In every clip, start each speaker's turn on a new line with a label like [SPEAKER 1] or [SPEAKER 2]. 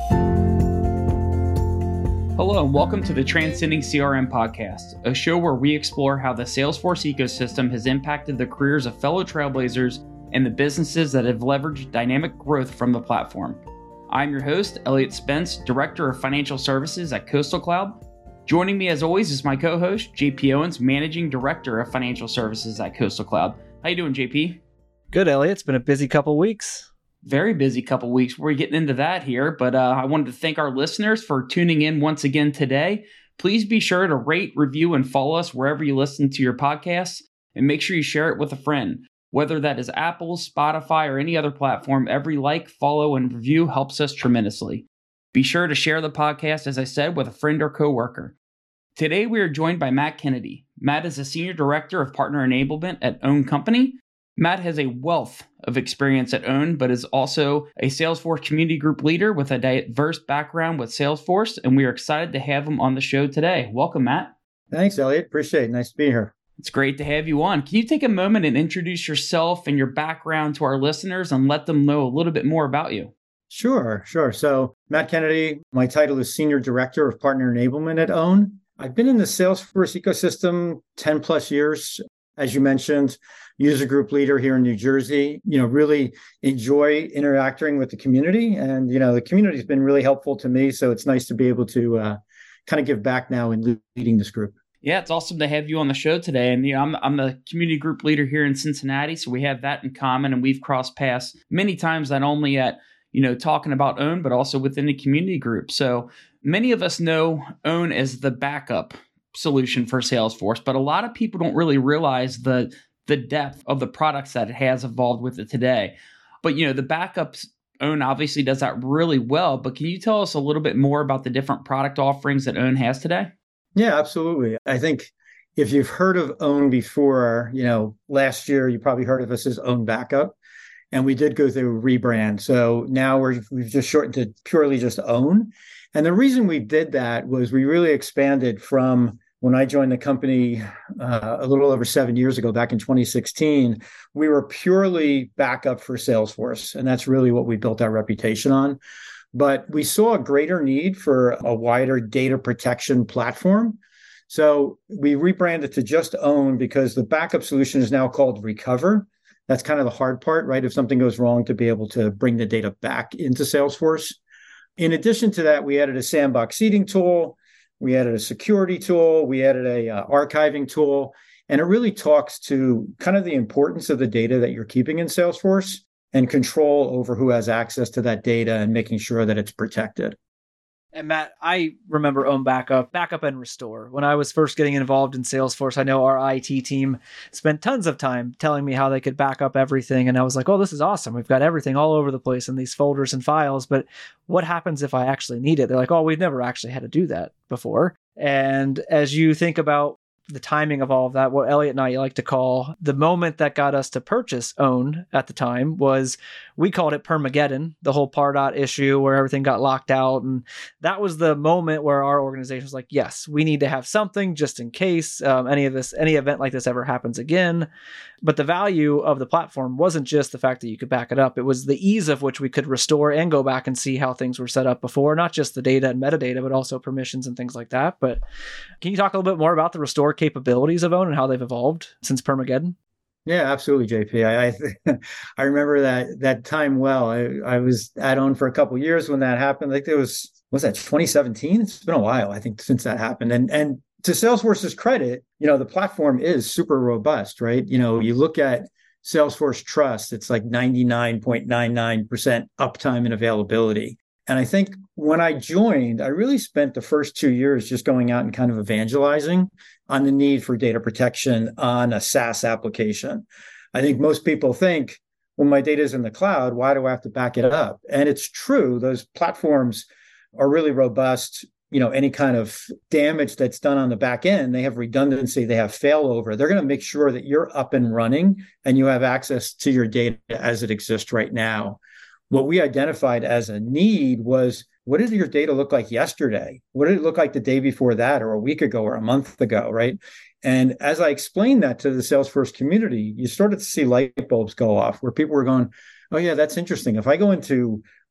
[SPEAKER 1] Hello and welcome to the Transcending CRM podcast, a show where we explore how the Salesforce ecosystem has impacted the careers of fellow trailblazers and the businesses that have leveraged dynamic growth from the platform. I'm your host, Elliot Spence, Director of Financial Services at Coastal Cloud. Joining me as always is my co-host, JP Owens, Managing Director of Financial Services at Coastal Cloud. How you doing, JP?
[SPEAKER 2] Good, Elliot. It's been a busy couple weeks.
[SPEAKER 1] Very busy couple weeks. We're getting into that here, but I wanted to thank our listeners for tuning in once again today. Please be sure to rate, review, and follow us wherever you listen to your podcasts, and make sure you share it with a friend. Whether that is Apple, Spotify, or any other platform, every like, follow, and review helps us tremendously. Be sure to share the podcast, as I said, with a friend or coworker. Today, we are joined by Matt Kennedy. Matt is a Senior Director of Partner Enablement at Own Company. Matt has a wealth of experience at Own, but is also a Salesforce community group leader with a diverse background with Salesforce, and we are excited to have him on the show today. Welcome, Matt.
[SPEAKER 3] Thanks, Elliot. Appreciate it. Nice to be here.
[SPEAKER 1] It's great to have you on. Can you take a moment and introduce yourself and your background to our listeners and let them know a little bit more about you?
[SPEAKER 3] Sure. So Matt Kennedy, my title is Senior Director of Partner Enablement at Own. I've been in the Salesforce ecosystem 10 plus years. As you mentioned, user group leader here in New Jersey, really enjoy interacting with the community. And, the community has been really helpful to me. So it's nice to be able to kind of give back now in leading this group.
[SPEAKER 1] Yeah, it's awesome to have you on the show today. And I'm the community group leader here in Cincinnati. So we have that in common. And we've crossed paths many times, not only at, talking about Own, but also within the community group. So many of us know Own as the backup solution for Salesforce, but a lot of people don't really realize the depth of the products that it has evolved with it today. But, the backups Own obviously does that really well, but can you tell us a little bit more about the different product offerings that Own has today?
[SPEAKER 3] Yeah, absolutely. I think if you've heard of Own before, last year, you probably heard of us as Own Backup, and we did go through a rebrand. So now we've just shortened to purely just Own. And the reason we did that was we really expanded from when I joined the company a little over 7 years ago, back in 2016, we were purely backup for Salesforce. And that's really what we built our reputation on. But we saw a greater need for a wider data protection platform. So we rebranded to just Own because the backup solution is now called Recover. That's kind of the hard part, right? If something goes wrong, to be able to bring the data back into Salesforce. In addition to that, we added a sandbox seeding tool. We added a security tool. We added a archiving tool. And it really talks to kind of the importance of the data that you're keeping in Salesforce and control over who has access to that data and making sure that it's protected.
[SPEAKER 2] And Matt, I remember Own Backup and Restore. When I was first getting involved in Salesforce, I know our IT team spent tons of time telling me how they could back up everything. And I was like, oh, this is awesome. We've got everything all over the place in these folders and files. But what happens if I actually need it? They're like, oh, we've never actually had to do that before. And as you think about the timing of all of that, what Elliot and I like to call the moment that got us to purchase Own at the time was, we called it Permageddon, the whole Pardot issue where everything got locked out. And that was the moment where our organization was like, yes, we need to have something just in case any event like this ever happens again. But the value of the platform wasn't just the fact that you could back it up. It was the ease of which we could restore and go back and see how things were set up before, not just the data and metadata, but also permissions and things like that. But can you talk a little bit more about the restore capabilities of Own and how they've evolved since Permageddon?
[SPEAKER 3] Yeah, absolutely, JP. I remember that time well. I was at Own for a couple of years when that happened. Like was that 2017? It's been a while, I think, since that happened. And to Salesforce's credit, the platform is super robust, right? You look at Salesforce Trust, it's like 99.99% uptime and availability. And I think when I joined, I really spent the first 2 years just going out and kind of evangelizing on the need for data protection on a SaaS application. I think most people think, well, my data is in the cloud, why do I have to back it up? And it's true, those platforms are really robust. Any kind of damage that's done on the back end, they have redundancy, they have failover. They're going to make sure that you're up and running and you have access to your data as it exists right now. What we identified as a need was, what did your data look like yesterday? What did it look like the day before that, or a week ago, or a month ago, right? And as I explained that to the Salesforce community, you started to see light bulbs go off where people were going, oh yeah, that's interesting. If I go into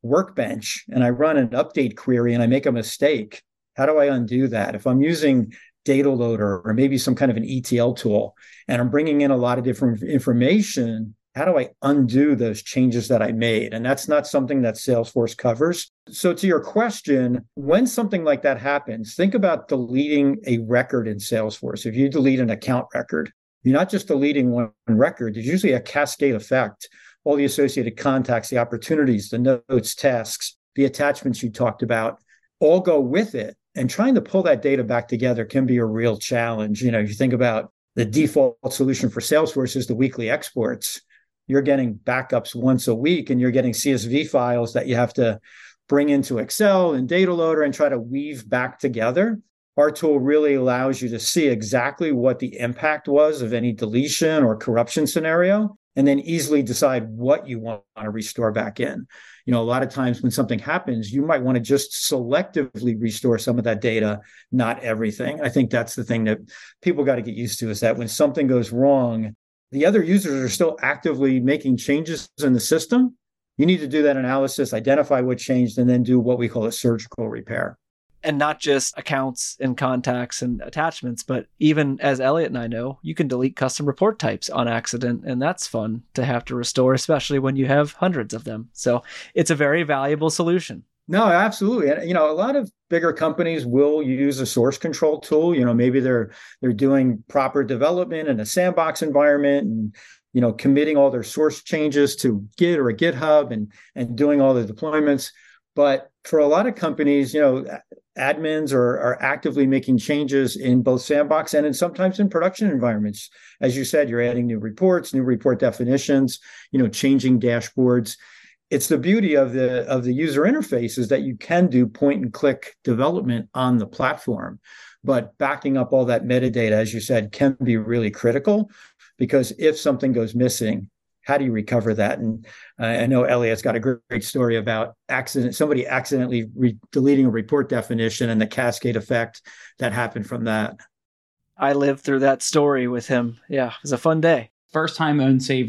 [SPEAKER 3] Workbench and I run an update query and I make a mistake, how do I undo that? If I'm using data loader or maybe some kind of an ETL tool and I'm bringing in a lot of different information, how do I undo those changes that I made? And that's not something that Salesforce covers. So to your question, when something like that happens, think about deleting a record in Salesforce. If you delete an account record, you're not just deleting one record. There's usually a cascade effect. All the associated contacts, the opportunities, the notes, tasks, the attachments you talked about, all go with it. And trying to pull that data back together can be a real challenge. You think about the default solution for Salesforce is the weekly exports. You're getting backups once a week and you're getting CSV files that you have to bring into Excel and data loader and try to weave back together. Our tool really allows you to see exactly what the impact was of any deletion or corruption scenario, and then easily decide what you want to restore back in. A lot of times when something happens, you might want to just selectively restore some of that data, not everything. I think that's the thing that people got to get used to, is that when something goes wrong, the other users are still actively making changes in the system. You need to do that analysis, identify what changed, and then do what we call a surgical repair.
[SPEAKER 2] And not just accounts and contacts and attachments, but even as Elliot and I know, you can delete custom report types on accident. And that's fun to have to restore, especially when you have hundreds of them. So it's a very valuable solution.
[SPEAKER 3] No, absolutely. And, a lot of bigger companies will use a source control tool. Maybe they're doing proper development in a sandbox environment and, committing all their source changes to Git or a GitHub and doing all the deployments. But for a lot of companies, admins are actively making changes in both sandbox and sometimes in production environments. As you said, you're adding new reports, new report definitions, changing dashboards. It's the beauty of the user interface is that you can do point and click development on the platform, but backing up all that metadata, as you said, can be really critical, because if something goes missing, how do you recover that? And I know Elliot's got a great story about somebody accidentally deleting a report definition and the cascade effect that happened from that.
[SPEAKER 2] I lived through that story with him. Yeah, it was a fun day.
[SPEAKER 1] First time Own saved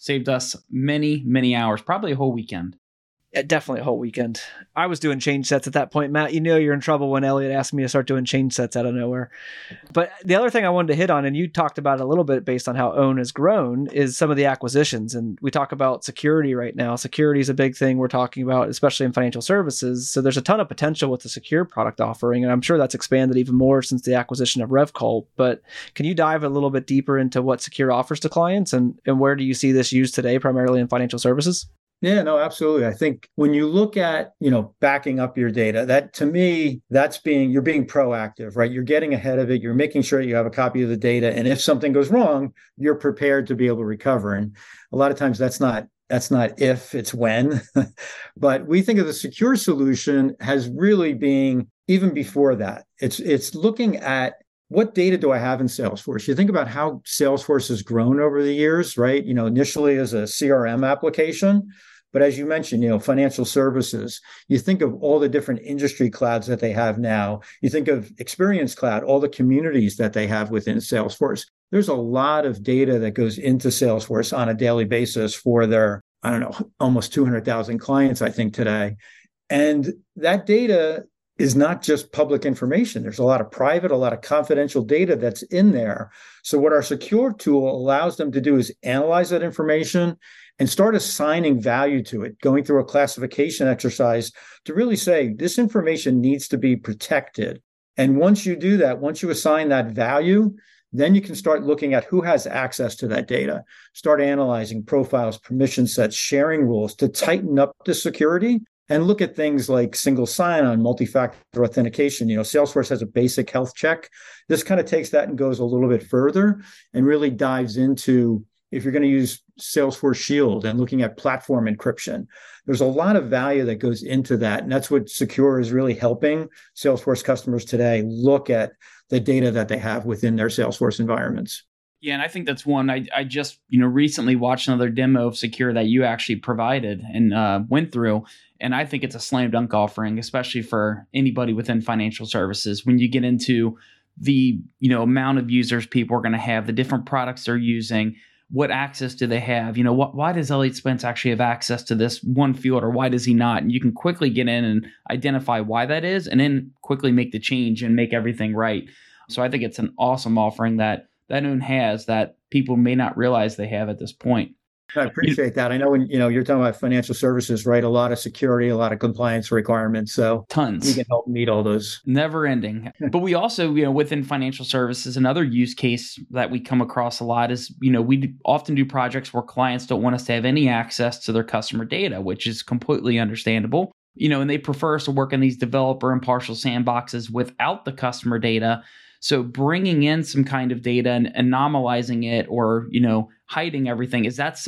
[SPEAKER 1] us many, many hours, probably a whole weekend.
[SPEAKER 2] Definitely a whole weekend. I was doing change sets at that point. Matt, you're in trouble when Elliot asked me to start doing change sets out of nowhere. But the other thing I wanted to hit on, and you talked about it a little bit based on how Own has grown, is some of the acquisitions. And we talk about security right now. Security is a big thing we're talking about, especially in financial services. So there's a ton of potential with the secure product offering. And I'm sure that's expanded even more since the acquisition of RevCult. But can you dive a little bit deeper into what Secure offers to clients and where do you see this used today, primarily in financial services?
[SPEAKER 3] Yeah, no, absolutely. I think when you look at, backing up your data, that to me, you're being proactive, right? You're getting ahead of it. You're making sure you have a copy of the data. And if something goes wrong, you're prepared to be able to recover. And a lot of times that's not if, it's when. But we think of the secure solution as really being even before that. It's looking at what data do I have in Salesforce? You think about how Salesforce has grown over the years, right? Initially as a CRM application, but as you mentioned, financial services, you think of all the different industry clouds that they have now. You think of Experience Cloud, all the communities that they have within Salesforce. There's a lot of data that goes into Salesforce on a daily basis for their, almost 200,000 clients, I think, today. And that data is not just public information. There's a lot of private, a lot of confidential data that's in there. So what our secure tool allows them to do is analyze that information and start assigning value to it, going through a classification exercise to really say, this information needs to be protected. And once you do that, once you assign that value, then you can start looking at who has access to that data, start analyzing profiles, permission sets, sharing rules to tighten up the security. And look at things like single sign-on, multi-factor authentication. Salesforce has a basic health check. This kind of takes that and goes a little bit further and really dives into, if you're going to use Salesforce Shield and looking at platform encryption, there's a lot of value that goes into that. And that's what Secure is really helping Salesforce customers today look at the data that they have within their Salesforce environments.
[SPEAKER 1] Yeah, and I think that's one. I just recently watched another demo of Secure that you actually provided and went through, and I think it's a slam dunk offering, especially for anybody within financial services. When you get into the amount of users people are going to have, the different products they're using, what access do they have? Why does Elliott Spence actually have access to this one field, or why does he not? And you can quickly get in and identify why that is, and then quickly make the change and make everything right. So I think it's an awesome offering that OWN has that people may not realize they have at this point.
[SPEAKER 3] I appreciate that. I know when you're talking about financial services, right? A lot of security, a lot of compliance requirements. So
[SPEAKER 1] tons.
[SPEAKER 3] We can help meet all those.
[SPEAKER 1] Never ending. But we also, within financial services, another use case that we come across a lot is, we often do projects where clients don't want us to have any access to their customer data, which is completely understandable. And they prefer us to work in these developer and partial sandboxes without the customer data. So bringing in some kind of data and anomalizing it, or, hiding everything, is that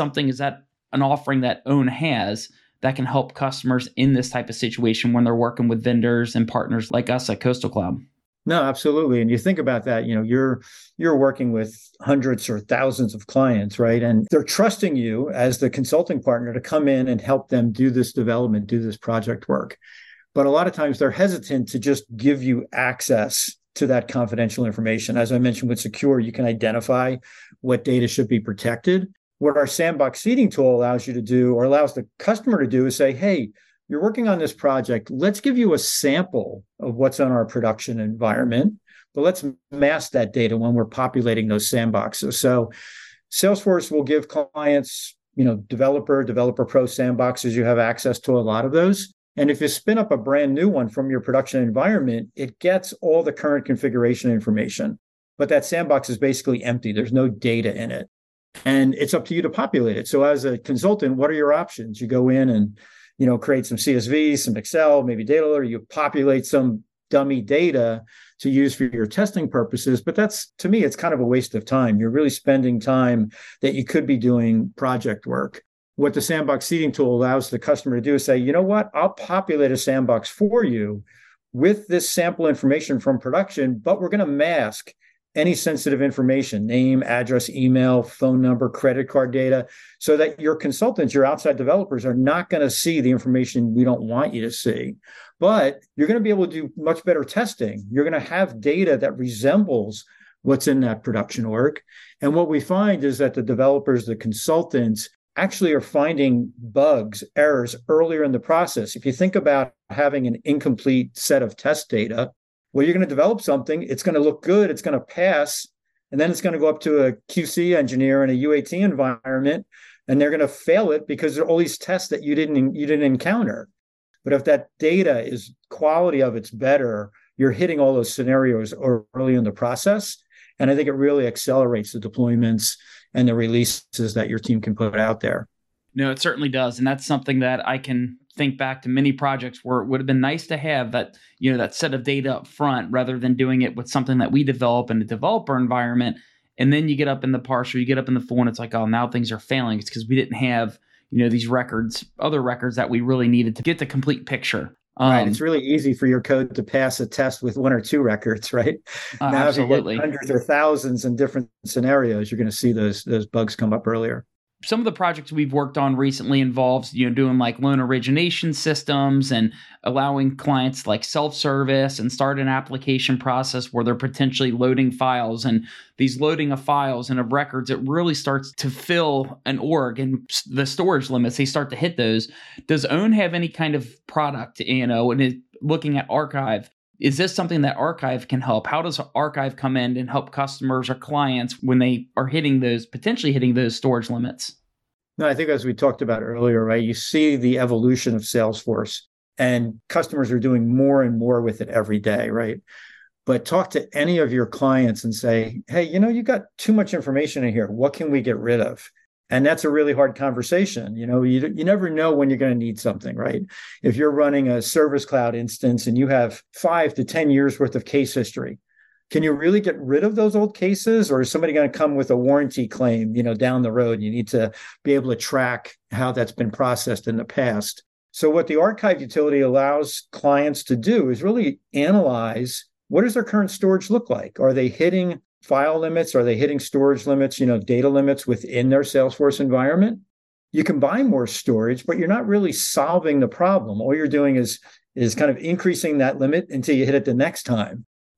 [SPEAKER 1] an offering that OWN has that can help customers in this type of situation when they're working with vendors and partners like us at Coastal Cloud?
[SPEAKER 3] No, absolutely. And you think about that, you're working with hundreds or thousands of clients, right? And they're trusting you as the consulting partner to come in and help them do this development, do this project work. But a lot of times they're hesitant to just give you access to that confidential information. As I mentioned with Secure, you can identify what data should be protected. What our sandbox seeding tool allows you to do, or allows the customer to do, is say, hey, you're working on this project. Let's give you a sample of what's on our production environment, but let's mask that data when we're populating those sandboxes. So Salesforce will give clients, developer pro sandboxes. You have access to a lot of those. And if you spin up a brand new one from your production environment, it gets all the current configuration information. But that sandbox is basically empty. There's no data in it. And it's up to you to populate it. So as a consultant, what are your options? You go in and, create some CSV, some Excel, maybe data loader. You populate some dummy data to use for your testing purposes. But to me, it's kind of a waste of time. You're really spending time that you could be doing project work. What the sandbox seeding tool allows the customer to do is say, you know what, I'll populate a sandbox for you with this sample information from production, but we're going to mask any sensitive information, name, address, email, phone number, credit card data, so that your consultants, your outside developers, are not going to see the information we don't want you to see. But you're going to be able to do much better testing. You're going to have data that resembles what's in that production work. And what we find is that the developers, the consultants, actually are finding bugs, errors earlier in the process. If you think about having an incomplete set of test data, well, you're going to develop something, it's going to look good, it's going to pass, and then it's going to go up to a QC engineer in a UAT environment, and they're going to fail it because there are all these tests that you didn't encounter. But if that data is quality of it's better, you're hitting all those scenarios early in the process. And I think it really accelerates the deployments and the releases that your team can put out there.
[SPEAKER 1] No, it certainly does. And that's something that I can think back to many projects where it would have been nice to have that, that set of data up front, rather than doing it with something that we develop in a developer environment. And then you get up in the partial, you get up in the full, and it's like, oh, now things are failing. It's because we didn't have, these records, other records that we really needed to get the complete picture.
[SPEAKER 3] Right. It's really easy for your code to pass a test with one or two records, right? Now,
[SPEAKER 1] absolutely.
[SPEAKER 3] If you get hundreds or thousands in different scenarios, you're going to see those bugs come up earlier.
[SPEAKER 1] Some of the projects we've worked on recently involves, doing like loan origination systems and allowing clients like self-service and start an application process where they're potentially loading files, and these loading of files and of records, it really starts to fill an org, and the storage limits, they start to hit those. Does OWN have any kind of product, and looking at Archive? Is this something that Archive can help? How does Archive come in and help customers or clients when they are potentially hitting those storage limits?
[SPEAKER 3] No, I think as we talked about earlier, right, you see the evolution of Salesforce, and customers are doing more and more with it every day, right? But talk to any of your clients and say, hey, you got too much information in here. What can we get rid of? And that's a really hard conversation. You never know when you're going to need something, right? If you're running a Service Cloud instance and you have 5 to 10 years worth of case history, can you really get rid of those old cases? Or is somebody going to come with a warranty claim, down the road? You need to be able to track how that's been processed in the past. So what the Archive utility allows clients to do is really analyze, what does their current storage look like? Are they hitting file limits? Are they hitting storage limits, data limits within their Salesforce environment? You can buy more storage, but you're not really solving the problem. All you're doing is kind of increasing that limit until you hit it the next time.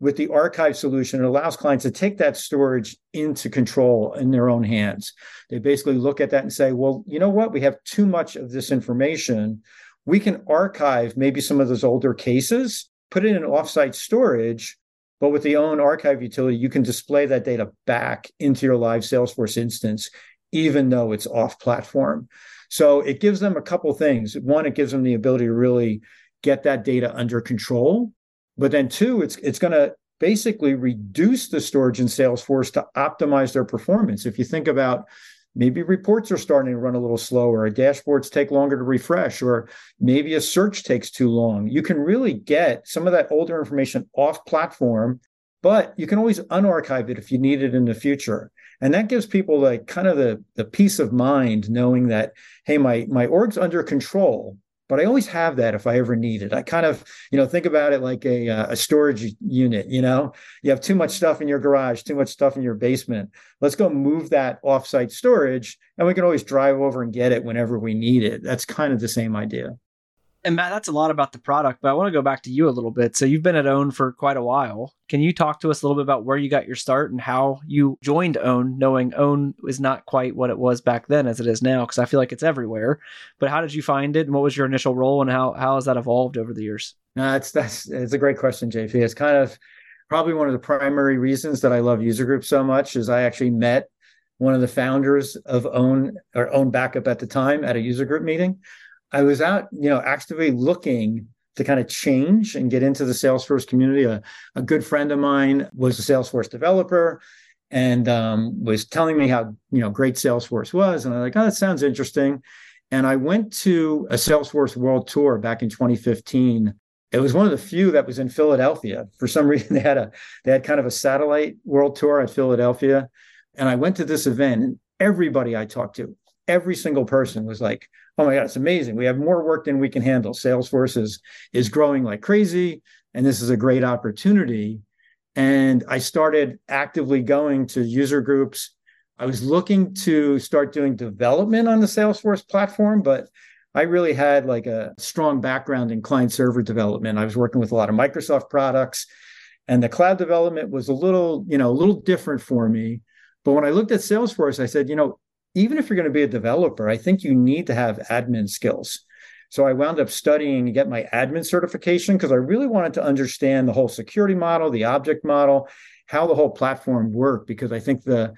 [SPEAKER 3] with the archive solution, it allows clients to take that storage into control in their own hands. They basically look at that and say, well, you know what? We have too much of this information. We can archive maybe some of those older cases, put it in offsite storage, but with the own archive utility, you can display that data back into your live Salesforce instance, even though it's off platform. So it gives them a couple things. One, it gives them the ability to really get that data under control. But then two, it's going to basically reduce the storage in Salesforce to optimize their performance. If you think about maybe reports are starting to run a little slower, or dashboards take longer to refresh, or maybe a search takes too long, you can really get some of that older information off platform, but you can always unarchive it if you need it in the future. And that gives people like kind of the peace of mind knowing that, hey, my org's under control, but I always have that if I ever need it. I kind of, think about it like a storage unit. You have too much stuff in your garage, too much stuff in your basement. Let's go move that offsite storage, and we can always drive over and get it whenever we need it. That's kind of the same idea.
[SPEAKER 2] And Matt, that's a lot about the product, but I want to go back to you a little bit. So you've been at Own for quite a while. Can you talk to us a little bit about where you got your start and how you joined Own, knowing Own is not quite what it was back then as it is now? Because I feel like it's everywhere. But how did you find it, and what was your initial role, and how has that evolved over the years?
[SPEAKER 3] It's a great question, JP. It's kind of probably one of the primary reasons that I love user groups so much is I actually met one of the founders of Own Backup at the time at a user group meeting. I was out, actively looking to kind of change and get into the Salesforce community. A good friend of mine was a Salesforce developer and was telling me how, great Salesforce was. And I'm like, oh, that sounds interesting. And I went to a Salesforce World Tour back in 2015. It was one of the few that was in Philadelphia. For some reason, they had kind of a satellite world tour at Philadelphia. And I went to this event, and everybody I talked to, every single person was like, oh my God, it's amazing. We have more work than we can handle. Salesforce is growing like crazy, and this is a great opportunity. And I started actively going to user groups. I was looking to start doing development on the Salesforce platform, but I really had like a strong background in client server development. I was working with a lot of Microsoft products, and the cloud development was a little different for me. But when I looked at Salesforce, I said, even if you're going to be a developer, I think you need to have admin skills. So I wound up studying to get my admin certification because I really wanted to understand the whole security model, the object model, how the whole platform worked, because I think the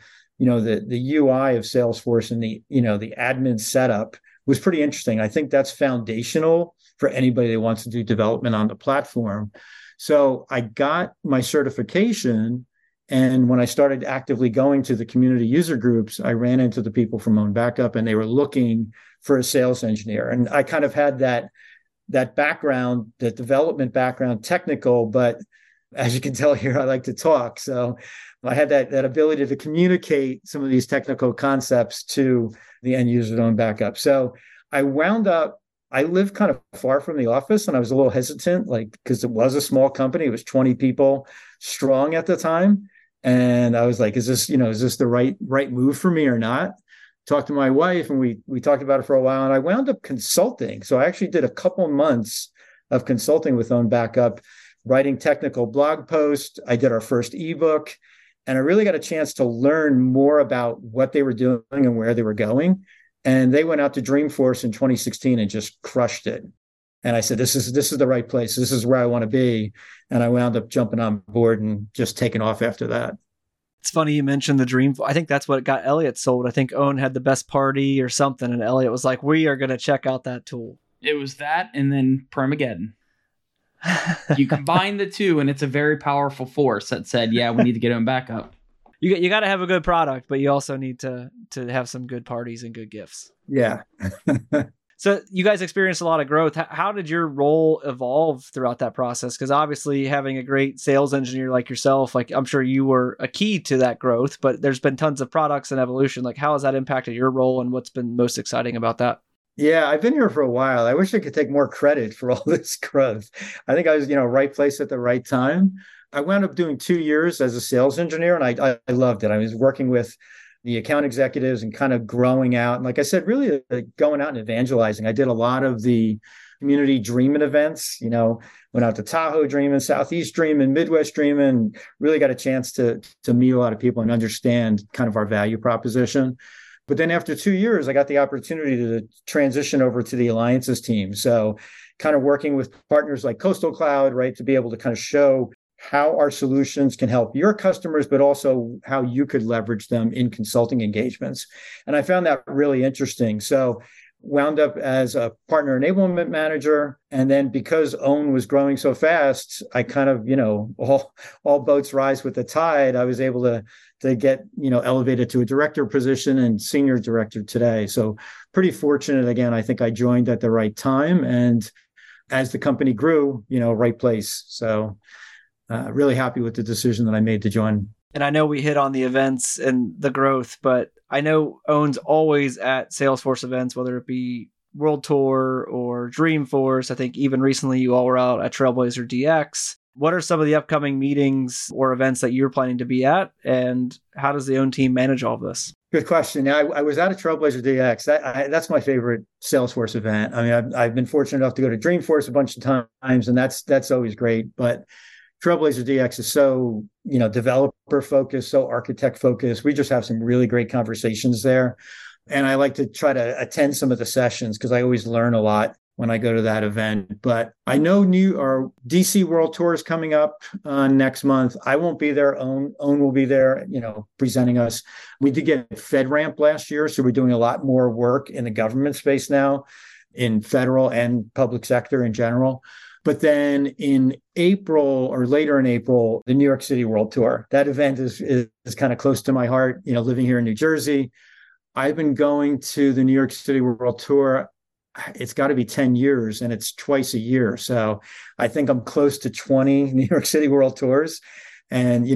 [SPEAKER 3] UI of Salesforce and the admin setup was pretty interesting. I think that's foundational for anybody that wants to do development on the platform. So I got my certification. And when I started actively going to the community user groups, I ran into the people from Own Backup, and they were looking for a sales engineer. And I kind of had that background, that development background, technical, but as you can tell here, I like to talk. So I had that ability to communicate some of these technical concepts to the end user at Own Backup. So I lived kind of far from the office, and I was a little hesitant, because it was a small company. It was 20 people strong at the time. And I was like, is this the right move for me or not? Talked to my wife, and we talked about it for a while, and I wound up consulting. So I actually did a couple months of consulting with Own Backup, writing technical blog posts. I did our first ebook, and I really got a chance to learn more about what they were doing and where they were going. And they went out to Dreamforce in 2016 and just crushed it. And I said, this is the right place. This is where I want to be. And I wound up jumping on board and just taking off after that.
[SPEAKER 2] It's funny you mentioned the Dream. I think that's what got Elliot sold. I think Own had the best party or something, and Elliot was like, we are going to check out that tool.
[SPEAKER 1] It was that, and then Permageddon. You combine the two, and it's a very powerful force that said, yeah, we need to get Own Backup.
[SPEAKER 2] You got to have a good product, but you also need to have some good parties and good gifts.
[SPEAKER 3] Yeah.
[SPEAKER 2] So you guys experienced a lot of growth. How did your role evolve throughout that process? Because obviously having a great sales engineer like yourself, I'm sure you were a key to that growth, but there's been tons of products and evolution. How has that impacted your role, and what's been most exciting about that?
[SPEAKER 3] Yeah, I've been here for a while. I wish I could take more credit for all this growth. I think I was, right place at the right time. I wound up doing 2 years as a sales engineer, and I loved it. I was working with the account executives and kind of growing out. And like I said, really going out and evangelizing. I did a lot of the, community dreaming events, went out to Tahoe dreaming, Southeast dreaming, Midwest dreaming, really got a chance to meet a lot of people and understand kind of our value proposition. But then after 2 years, I got the opportunity to transition over to the alliances team. So kind of working with partners like Coastal Cloud, right, to be able to kind of show how our solutions can help your customers, but also how you could leverage them in consulting engagements. And I found that really interesting. So wound up as a partner enablement manager. And then because OWN was growing so fast, I kind of, all boats rise with the tide. I was able to get, elevated to a director position and senior director today. So pretty fortunate. Again, I think I joined at the right time. And as the company grew, right place. So really happy with the decision that I made to join.
[SPEAKER 2] And I know we hit on the events and the growth, but I know OWN's always at Salesforce events, whether it be World Tour or Dreamforce. I think even recently you all were out at Trailblazer DX. What are some of the upcoming meetings or events that you're planning to be at? And how does the OWN team manage all of this?
[SPEAKER 3] Good question. I was out at Trailblazer DX. That's my favorite Salesforce event. I mean, I've been fortunate enough to go to Dreamforce a bunch of times, and that's always great. But Trailblazer DX is so, developer focused, so architect focused. We just have some really great conversations there. And I like to try to attend some of the sessions because I always learn a lot when I go to that event. But I know our DC World Tour is coming up next month. I won't be there. OWN will be there, presenting us. We did get FedRAMP last year, so we're doing a lot more work in the government space now, in federal and public sector in general. But then in April or later in April, the New York City World Tour. That event is kind of close to my heart, living here in New Jersey. I've been going to the New York City World Tour. It's got to be 10 years, and it's twice a year. So I think I'm close to 20 New York City World Tours. And,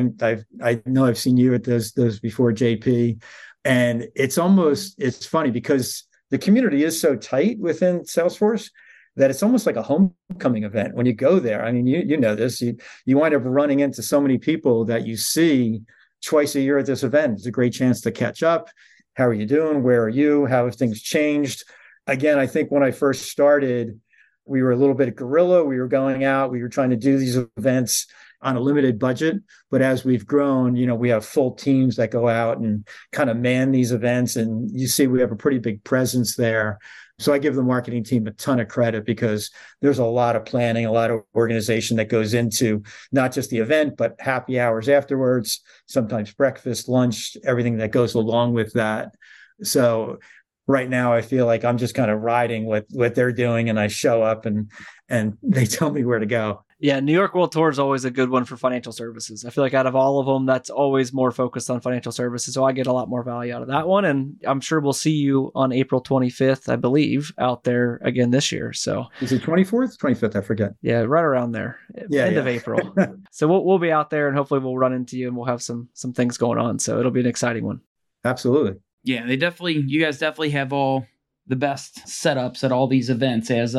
[SPEAKER 3] I know I've seen you at those before, JP. And it's funny because the community is so tight within Salesforce that it's almost like a homecoming event when you go there. I mean, you know this, you wind up running into so many people that you see twice a year at this event. It's a great chance to catch up. How are you doing? Where are you? How have things changed? Again, I think when I first started, we were a little bit guerrilla. We were going out, we were trying to do these events on a limited budget. But as we've grown, we have full teams that go out and kind of man these events. And you see, we have a pretty big presence there. So I give the marketing team a ton of credit because there's a lot of planning, a lot of organization that goes into not just the event, but happy hours afterwards, sometimes breakfast, lunch, everything that goes along with that. So right now I feel like I'm just kind of riding what they're doing, and I show up and they tell me where to go.
[SPEAKER 2] Yeah, New York World Tour is always a good one for financial services. I feel like out of all of them, that's always more focused on financial services. So I get a lot more value out of that one. And I'm sure we'll see you on April 25th, I believe, out there again this year. So
[SPEAKER 3] is it 24th, 25th? I forget.
[SPEAKER 2] Yeah, right around there. End of April. So we'll be out there, and hopefully we'll run into you, and we'll have some things going on. So it'll be an exciting one.
[SPEAKER 3] Absolutely.
[SPEAKER 1] Yeah, you guys definitely have all the best setups at all these events, as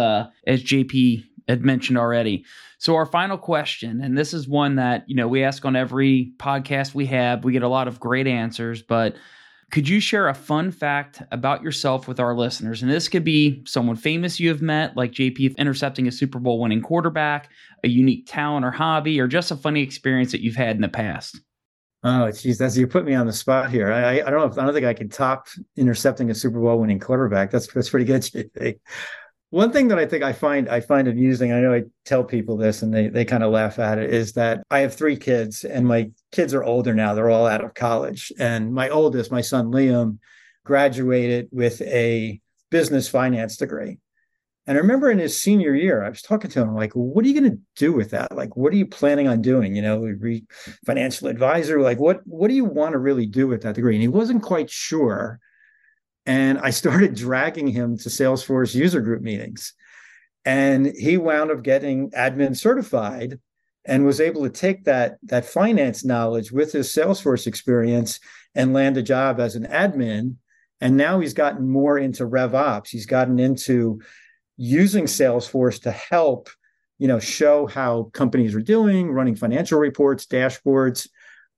[SPEAKER 1] JP had mentioned already. So our final question, and this is one that, we ask on every podcast we have. We get a lot of great answers, but could you share a fun fact about yourself with our listeners? And this could be someone famous you have met, like JP intercepting a Super Bowl winning quarterback, a unique talent or hobby, or just a funny experience that you've had in the past.
[SPEAKER 3] Oh, geez, you put me on the spot here. I don't think I can top intercepting a Super Bowl winning quarterback. That's pretty good, JP. One thing that I think I find amusing, I know I tell people this and they kind of laugh at it, is that I have 3 kids and my kids are older now. They're all out of college. And my oldest, my son Liam, graduated with a business finance degree. And I remember in his senior year, I was talking to him like, what are you going to do with that? Like, what are you planning on doing? Financial advisor, like what do you want to really do with that degree? And he wasn't quite sure. And I started dragging him to Salesforce user group meetings. And he wound up getting admin certified and was able to take that finance knowledge with his Salesforce experience and land a job as an admin. And now he's gotten more into RevOps. He's gotten into using Salesforce to help, show how companies are doing, running financial reports, dashboards.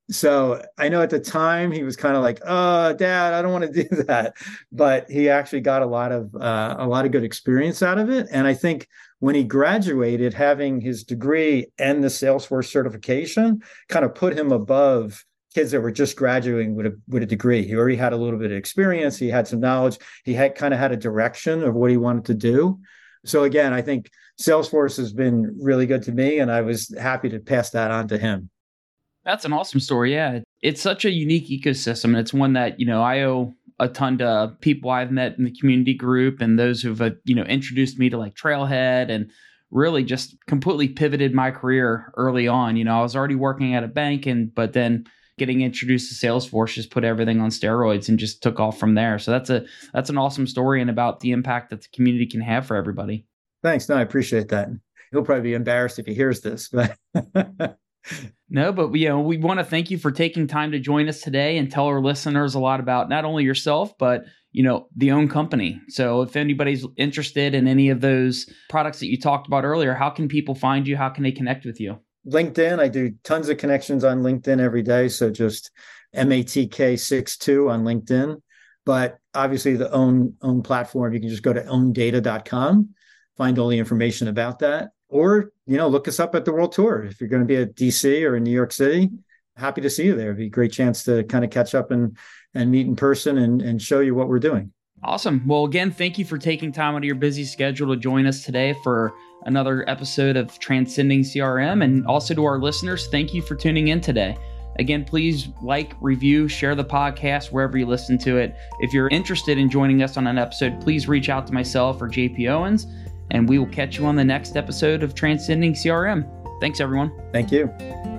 [SPEAKER 3] So I know at the time he was kind of like, "Oh, Dad, I don't want to do that," but he actually got a lot of good experience out of it. And I think when he graduated, having his degree and the Salesforce certification kind of put him above kids that were just graduating with a degree. He already had a little bit of experience. He had some knowledge. He had kind of had a direction of what he wanted to do. So again, I think Salesforce has been really good to me, and I was happy to pass that on to him.
[SPEAKER 1] That's an awesome story. Yeah. It's such a unique ecosystem. And it's one that, I owe a ton to people I've met in the community group and those who've, introduced me to like Trailhead and really just completely pivoted my career early on. I was already working at a bank but then getting introduced to Salesforce just put everything on steroids and just took off from there. So that's an awesome story and about the impact that the community can have for everybody.
[SPEAKER 3] Thanks. No, I appreciate that. He'll probably be embarrassed if he hears this, but
[SPEAKER 1] No, but we want to thank you for taking time to join us today and tell our listeners a lot about not only yourself, but the own company. So if anybody's interested in any of those products that you talked about earlier, how can people find you? How can they connect with you?
[SPEAKER 3] LinkedIn. I do tons of connections on LinkedIn every day. So just MATK62 on LinkedIn. But obviously the own platform, you can just go to owndata.com, find all the information about that. Or, look us up at the World Tour. If you're going to be at DC or in New York City, happy to see you there. It'd be a great chance to kind of catch up and meet in person and show you what we're doing.
[SPEAKER 1] Awesome. Well, again, thank you for taking time out of your busy schedule to join us today for another episode of Transcending CRM. And also to our listeners, thank you for tuning in today. Again, please like, review, share the podcast wherever you listen to it. If you're interested in joining us on an episode, please reach out to myself or JP Owens, and we will catch you on the next episode of Transcending CRM. Thanks, everyone.
[SPEAKER 3] Thank you.